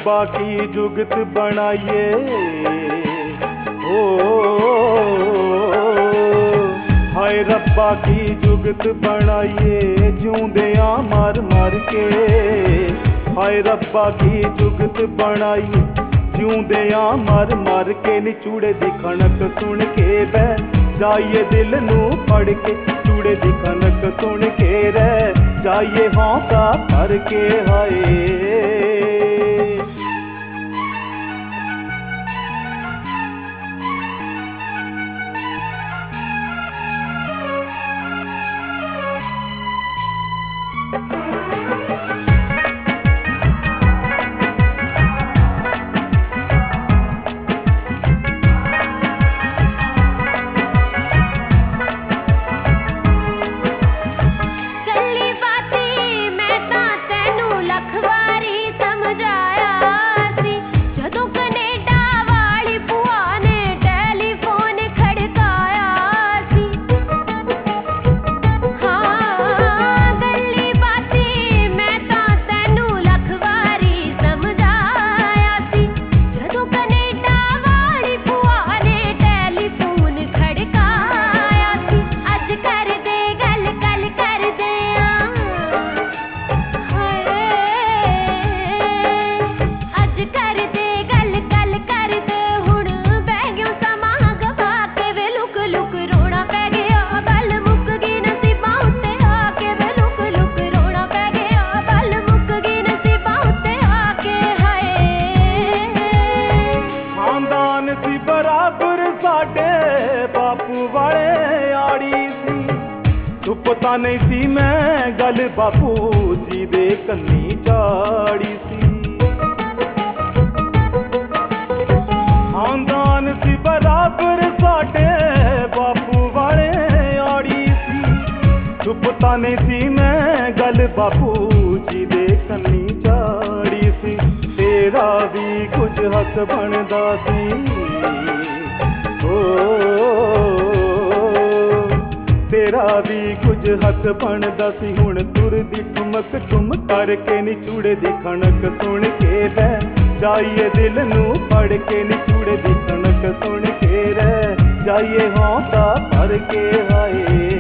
रब्बा की जुगत बनाइए ओ हाय रब्बा की जुगत बनाइए जूंदियां मर मर के हाय रब्बा की जुगत बनाइए जूंदियां मर मर के नी चूड़े दी खनक सुन के बह जाइए दिल नू फड़ के चूड़े दी खनक सुन के रह जाइए हौका भर के हाय पता नहीं सी मैं गल बापू जी दे कन्नी चाड़ी सी खानदान सी बराबर साडे बापू वाले आड़ी सी पता नहीं सी मैं गल बापू जी दे कन्नी चाड़ी सी तेरा भी कुछ हक बनदा सी तेरा भी कुछ हक बनदा सी हुण तुर दी ठुमक ठुम करके नी चूड़े दी खनक सुन के बह जाइए दिल नू फड़ के नी चूड़े दी खनक सुन के रह जाइए हौका भर के हाय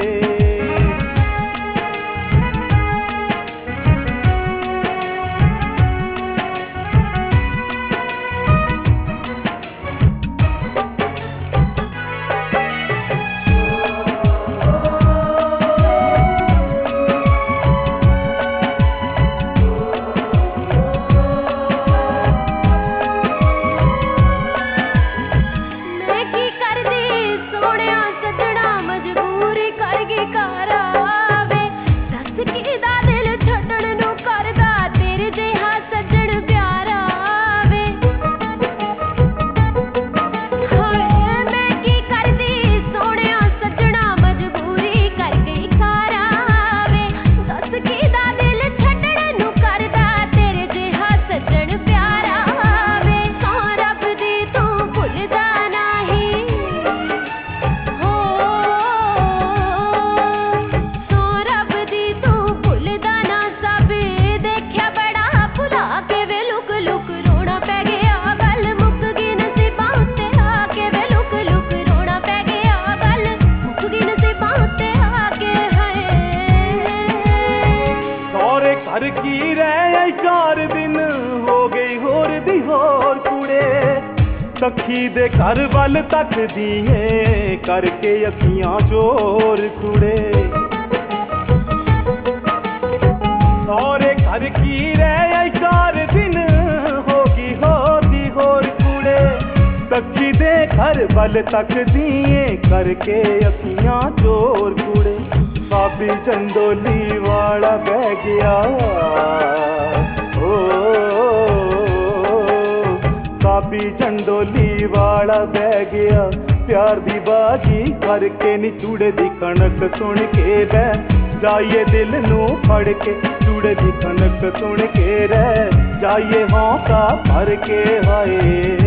घर की रह 4 दिन हो गई होर दी होर कुड़े सखी दे घर वल तक दिए करके अखियां चोर कुड़े सौरे घर की रह 4 दिन होगी होती होर कुड़े सखी दे घर वल तक दिए करके अखियां चोर कुड़े साबी चंदोली वाला बह गया ओ साबी चंदोली वाला बह गया प्यार दी बाजी करके नी चूड़े दी कणक सुन के बह जाइए दिल नू फड़ के चूड़े दी कणक सुन के रह जाइए हौका भर के हाय